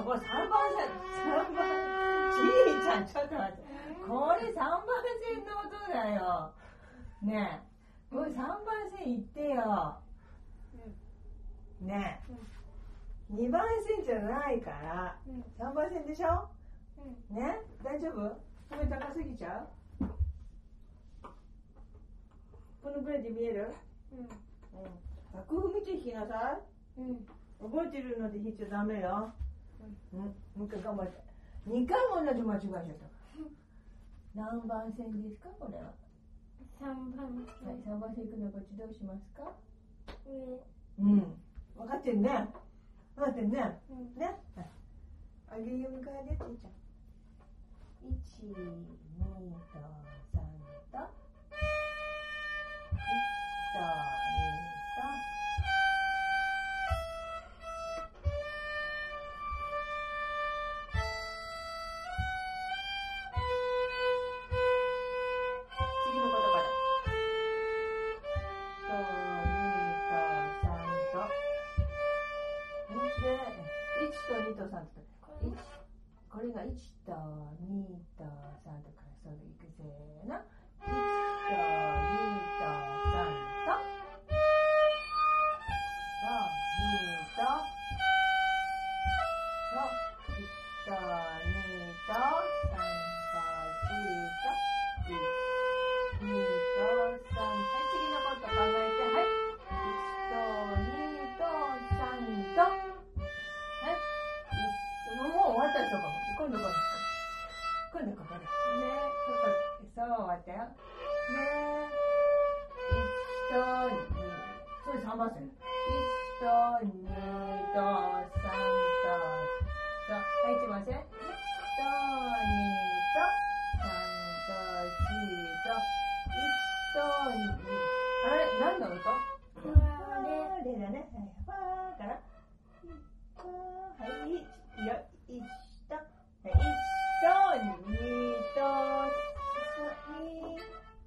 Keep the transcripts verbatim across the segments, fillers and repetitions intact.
これさんばん線、さんばん、ちいちゃん、ちょっと待って。これさんばん線の音だよ。ねえ、これさんばん線言ってよ。ねえ、にばん線じゃないから、さんばん線でしょ。ね、大丈夫？これ高すぎちゃう？このぐらいで見える？うん。うん。楽譜見て弾きなさい。うん。覚えてるので弾いちゃダメよ。うん。もう一回頑張って。にかいも同じ間違えちゃった。何番線ですかこれは？さんばん線。はい、さんばん線行くのこっちどうしますか？上。うん。分かってるね。分かってるね。うん、ね。あげ読み替えでちいちゃん。いち、にとさんといちとにと次の言葉だ。とにとさんとでいちとにとさんといちこれがいちとにとさんとからそうでいくせーの。いちとにとさんとにとそういちとにとさんとよんといち、にとさん。はい、次のこと考えて、はい。いちとにとさんとはいもう終わったでしょ。今度これ今度ここでねそう終わったよねいちとにそれさんばん線いちとにとさんとはいいちばん線いちとにとさんとよんといちとにあれ何の音？ファレだね。ファからはいいいよいちといちとにとさんいい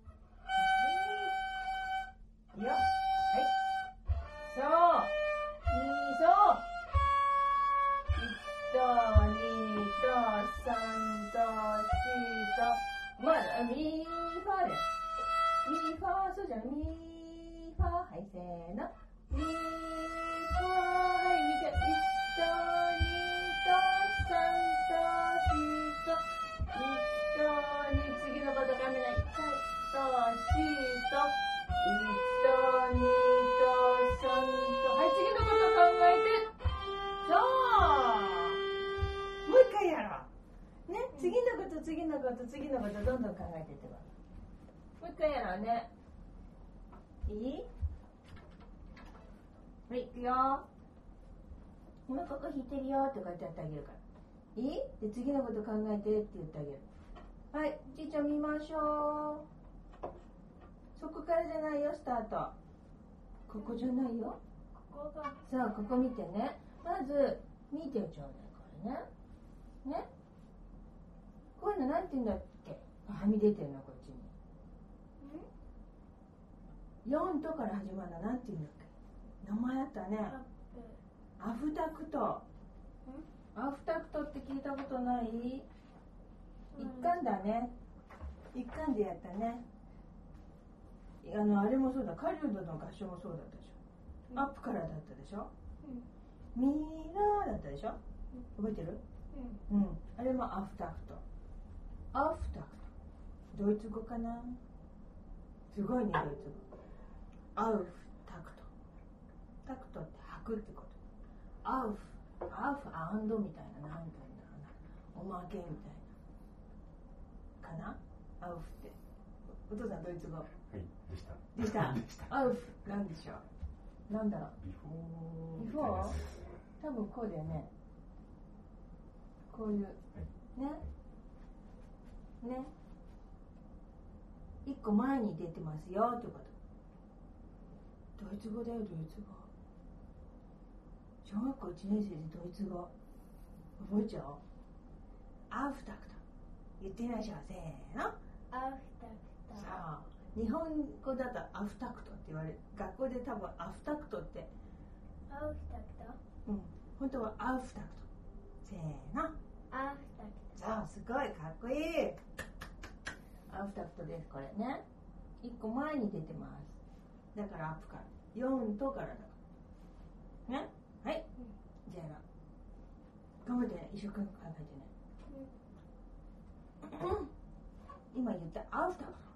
よはいそうにそういちとにとさんとよんとまあミファでミファそうじゃんミファはいせーのミファはい見ていちとにとさんとよんといちとに次のこと考えないいちとよんといちとにとさんとはい次のこと考えてそうもう一回やろうね次のこと次のこと次のことどんどん考えていってばもう一回やろうねいいはい、いくよ今ここ弾いてるよってこうやってやってあげるからいいで次のこと考えてって言ってあげるはいちいちゃん見ましょうそこからじゃないよスタートここじゃないよここがさあここ見てねまず見てちょうだいこれねねこういうのなんて言うんだっけはみ出てるのこっちによんとから始まるのなんて言うんだっけ名前あったねアフタクトアフタクトって聞いたことない？一巻だね一巻でやったねあのあれもそうだ狩人の合唱もそうだったでしょ、うん、アップからだったでしょ、うん、ミラーだったでしょ、うん、覚えてる？うん、うん、あれもアフタクトアフタクトドイツ語かなすごいねドイツ語アウフタクトタクトって吐くってことアウフアウフアンドみたいななんていうんだろうなおまけみたいなかなアウフってお父さんドイツ語はいでしたでしたでしたアウフなんでしょうなんだろうビフォービフォー多分こうだよねこういう、はい、ねね一個前に出てますよってことドイツ語だよドイツ語小学校いちねん生でドイツ語覚えちゃおうアウフタクト言ってみましょうせーのアフタクトさあ日本語だとアフタクトって言われる学校で多分アフタクトってアウフタクトうん本当はアウフタクトせーの。 アフタクト。 そう、すごいかっこいい。アフタクトです、これね。いっこまえに出てます。だからアップから。よんとからだから。ね。はい。うん、じゃあ、頑張ってね。一生懸命考えてね。うん、今言ったアフター。